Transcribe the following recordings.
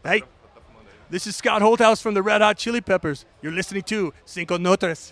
Hey, this is Scott Holthouse from the Red Hot Chili Peppers. You're listening to Cinco Notres.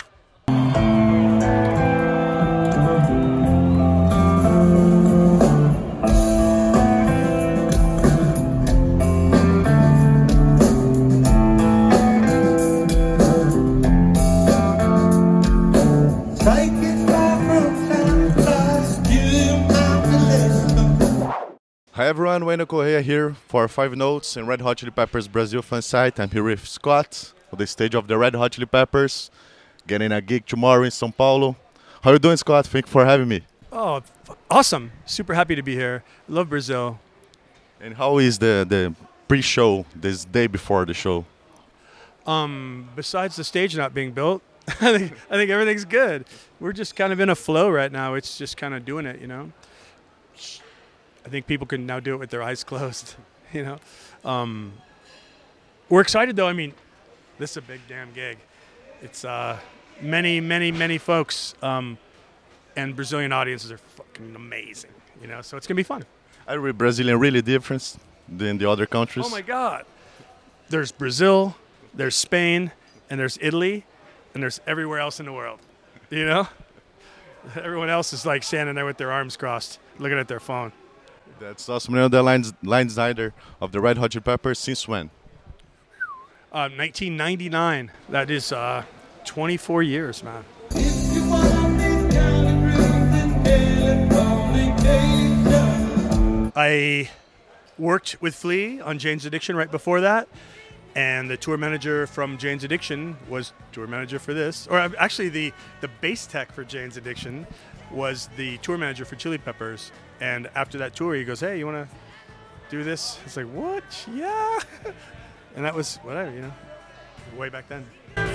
Hi everyone, Wayne Correa here for 5 Notes and Red Hot Chili Peppers Brazil fan site. I'm here with Scott on the stage of the Red Hot Chili Peppers, getting a gig tomorrow in São Paulo. How are you doing, Scott? Thank you for having me. Oh, awesome. Super happy to be here. Love Brazil. And how is the pre-show, this day before the show? Besides the stage not being built, I think everything's good. We're just kind of in a flow right now. It's just kind of doing it, you know. I think people can now do it with their eyes closed, you know. We're excited, though. I mean, this is a big damn gig. It's many folks, and Brazilian audiences are fucking amazing, you know. So it's going to be fun. Are we Brazilian really different than the other countries? Oh, my God. There's Brazil, there's Spain, and there's Italy, and there's everywhere else in the world, you know. Everyone else is like standing there with their arms crossed, looking at their phone. That's awesome. You know the line designer of the Red Hot Chili Peppers since when? 1999. That is 24 years, man. I worked with Flea on Jane's Addiction right before that, and the tour manager from Jane's Addiction was tour manager for this. Or actually, the bass tech for Jane's Addiction was the tour manager for Chili Peppers. And after that tour, he goes, "Hey, you want to do this?" It's like, "What? Yeah." And that was whatever, you know, way back then.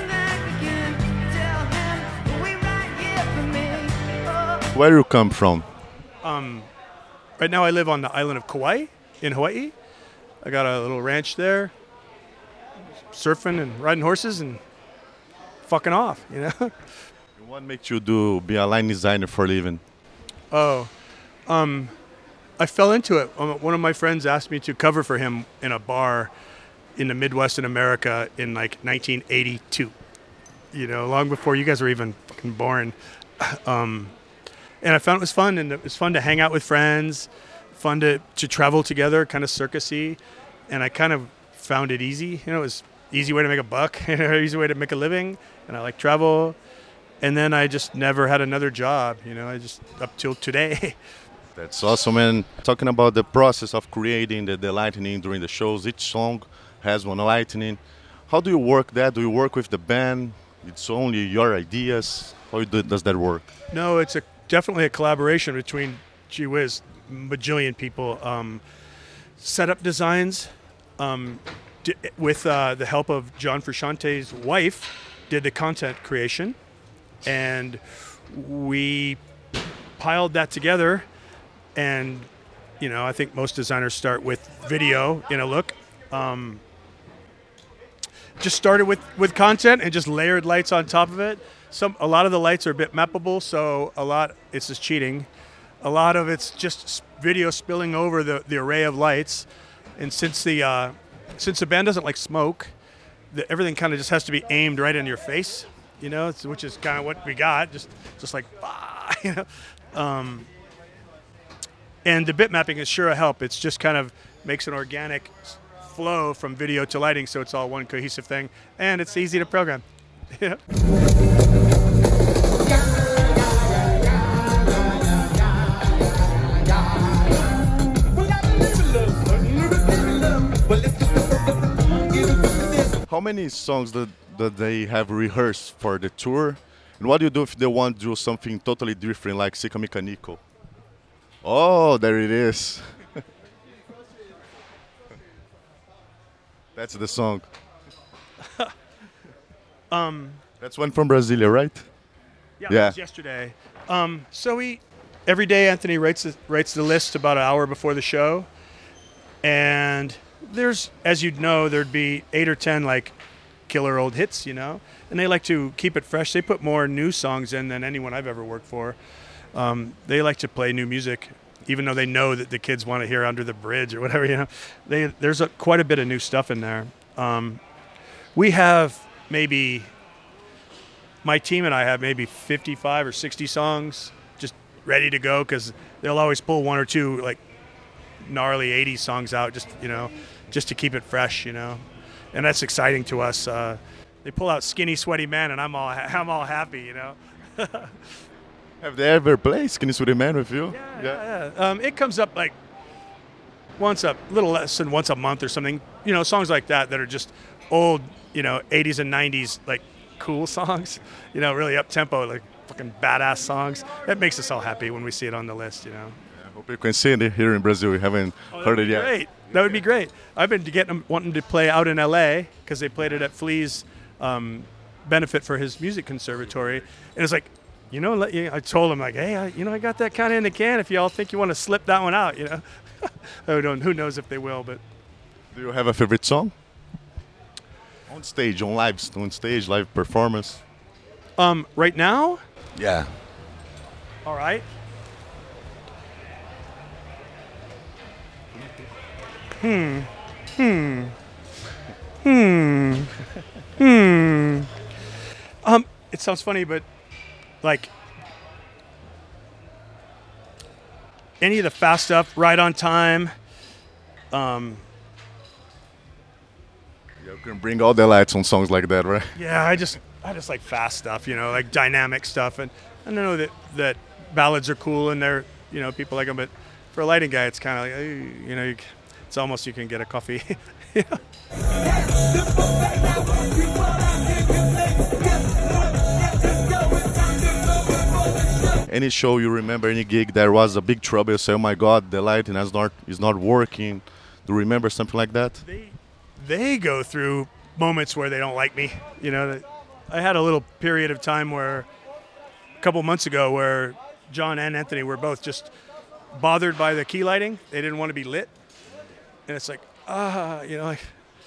Where you come from? Right now I live on the island of Kauai in Hawaii. I got a little ranch there, surfing and riding horses and fucking off, you know. What makes you be a line designer for a living? Oh, I fell into it. One of my friends asked me to cover for him in a bar in the Midwest in America in like 1982. You know, long before you guys were even fucking born. And I found it was fun, and it was fun to hang out with friends, fun to travel together, kind of circusy. And I kind of found it easy. You know, it was easy way to make a buck, easy way to make a living. And I like travel. And then I just never had another job, you know, I just up till today. That's awesome. And talking about the process of creating the lightning during the shows, each song has one lightning. How do you work that? Do you work with the band? It's only your ideas? How does that work? No, it's definitely a collaboration between, gee whiz, bajillion people. Setup designs with the help of John Frusciante's wife, did the content creation. And we piled that together, and you know, I think most designers start with video in a look. Just started with content and just layered lights on top of it. A lot of the lights are a bit mappable, so it's just cheating. A lot of it's just video spilling over the array of lights, and since the band doesn't like smoke, everything kind of just has to be aimed right in your face. You know, which is kind of what we got, just like, you know. And the bit mapping is sure a help. It's just kind of makes an organic flow from video to lighting, so it's all one cohesive thing, and it's easy to program. You know? How many songs that they have rehearsed for the tour? And what do you do if they want to do something totally different, like Sica Mecanico? Oh, there it is. That's the song. That's one from Brasilia, right? Yeah. It was yesterday. So every day Anthony writes the list about an hour before the show, and there's, as you'd know, there'd be 8 or 10 like killer old hits, you know, and they like to keep it fresh. They put more new songs in than anyone I've ever worked for. They like to play new music, even though they know that the kids want to hear Under the Bridge or whatever, there's quite a bit of new stuff in there. We have maybe, my team and I have maybe 55 or 60 songs just ready to go, because they'll always pull one or two like gnarly 80s songs out just to keep it fresh, and that's exciting to us. They pull out Skinny Sweaty Man and I'm all happy. Have they ever played Skinny Sweaty Man with you? Yeah. It comes up like little less than once a month or something, songs like that are just old, 80s and 90s like cool songs, really up tempo, like fucking badass songs. That makes us all happy when we see it on the list. I hope you can see it here in Brazil. We haven't heard it yet. Great. That would be great. I've been wanting to play out in LA, because they played it at Flea's benefit for his music conservatory, and it's like, I told him, like, hey, I got that kind of in the can. If y'all think you want to slip that one out, who knows if they will. But do you have a favorite song? On stage, live performance. Right now? Yeah. All right. It sounds funny, but like any of the fast stuff, Right on Time. You can bring all the lights on songs like that, right? Yeah, I just like fast stuff, like dynamic stuff, and I know that ballads are cool and they're, people like them, but for a lighting guy, it's kind of like, it's almost you can get a coffee. Any show you remember, any gig, there was a big trouble, you say, oh my God, the lighting is not working. Do you remember something like that? They go through moments where they don't like me. I had a little period of time a couple months ago, where John and Anthony were both just bothered by the key lighting. They didn't want to be lit. And it's like, like,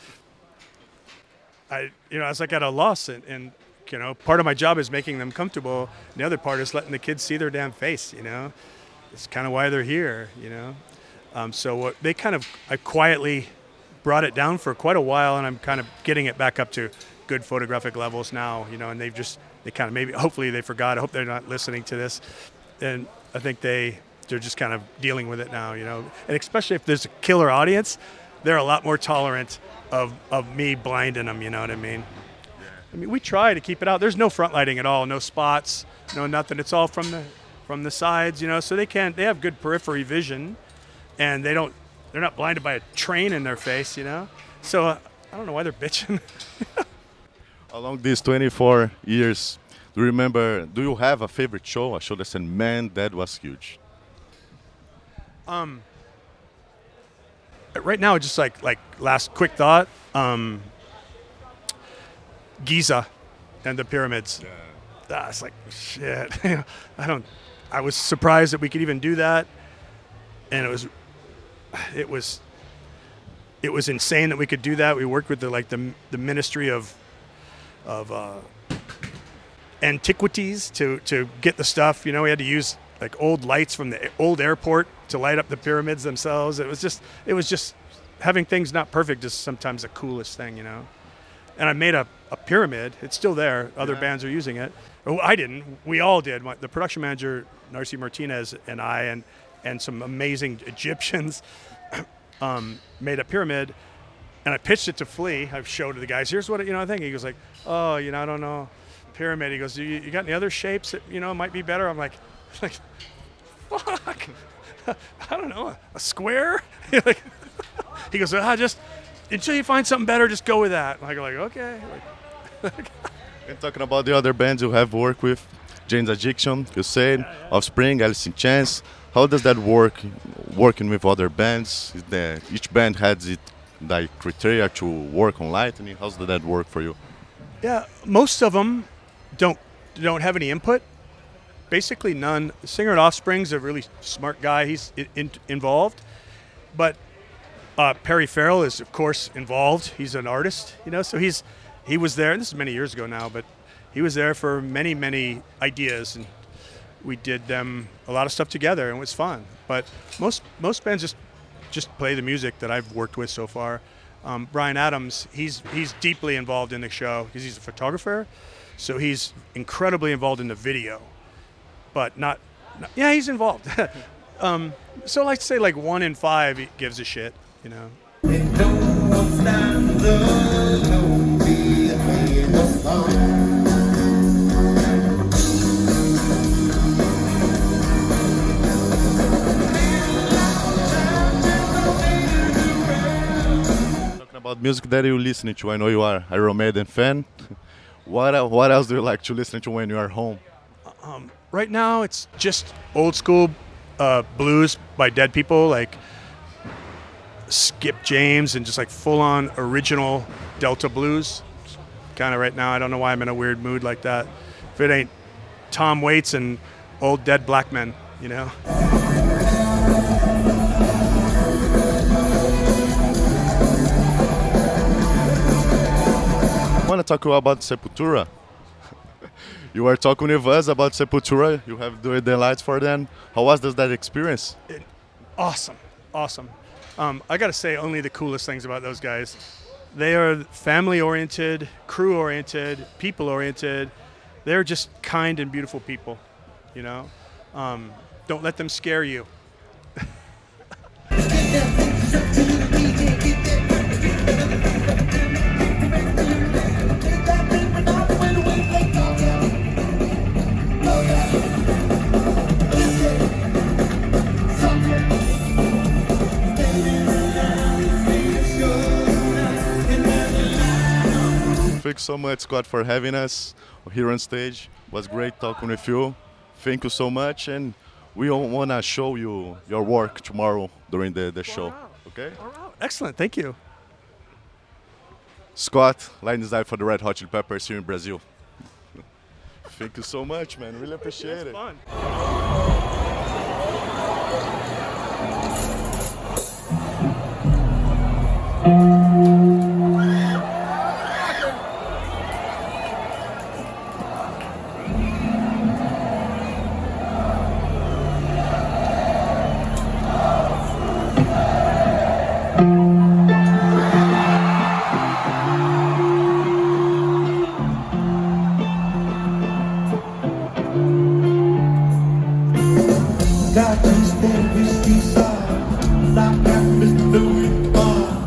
I was like at a loss, and part of my job is making them comfortable. And the other part is letting the kids see their damn face, It's kind of why they're here, So I quietly brought it down for quite a while, and I'm kind of getting it back up to good photographic levels now, and hopefully they forgot. I hope they're not listening to this. And I think they're just kind of dealing with it now, And especially if there's a killer audience, they're a lot more tolerant of me blinding them, you know what I mean? I mean, we try to keep it out. There's no front lighting at all, no spots, no nothing. It's all from the sides, so they have good periphery vision, and they're not blinded by a train in their face, So I don't know why they're bitching. Along these 24 years, do you have a favorite show? A show that said, man, that was huge. Right now, just like last quick thought, Giza and the pyramids. Yeah. It's like, shit. I was surprised that we could even do that, and it was insane that we could do that. We worked with the Ministry of Antiquities to get the stuff. We had to use like old lights from the old airport to light up the pyramids themselves. It was just having things not perfect is sometimes the coolest thing, And I made a pyramid. It's still there. Other bands are using it. Oh, I didn't. We all did. The production manager, Narcy Martinez, and I, and some amazing Egyptians made a pyramid, and I pitched it to Flea. I showed to the guys, here's what I think. He goes like, oh, I don't know, pyramid. He goes, you got any other shapes that might be better? I'm like, fuck, I don't know, a square. He goes, just until you find something better, just go with that. And I go like, okay. And talking about the other bands you have worked with, Jane's Addiction, you said, Offspring, Alice in Chains. How does that work, working with other bands? Each band has its criteria to work on lighting. How does that work for you? Yeah, most of them don't have any input. Basically none. The singer at Offspring's a really smart guy. He's involved. But Perry Farrell is, of course, involved. He's an artist, so he was there. And this is many years ago now, but he was there for many, many ideas. we did them a lot of stuff together, and it was fun. But most bands just play the music that I've worked with so far. Bryan Adams, he's deeply involved in the show because he's a photographer, so he's incredibly involved in the video. But yeah, he's involved. So like say like 1 in 5 he gives a shit, you know. Talking about music that you listening to, I know you are a Iron Maiden fan. What else do you like to listen to when you are home? Right now, it's just old school blues by Dead People, like Skip James, and just like full on original Delta blues. Kind of right now, I don't know why I'm in a weird mood like that. If it ain't Tom Waits and old dead black men, you know. I want to talk about Sepultura. You were talking with us about Sepultura. You have doing the lights for them. How was that experience? Awesome. I got to say only the coolest things about those guys. They are family-oriented, crew-oriented, people-oriented. They're just kind and beautiful people, you know. Don't let them scare you. Thanks so much, Scott, for having us here on stage. It was great talking with you. Thank you so much, and we want to show you your work tomorrow during the show. Okay? All right. Excellent. Thank you. Scott, lighting design for the Red Hot Chili Peppers here in Brazil. Thank you so much, man. Really appreciate it. Fun.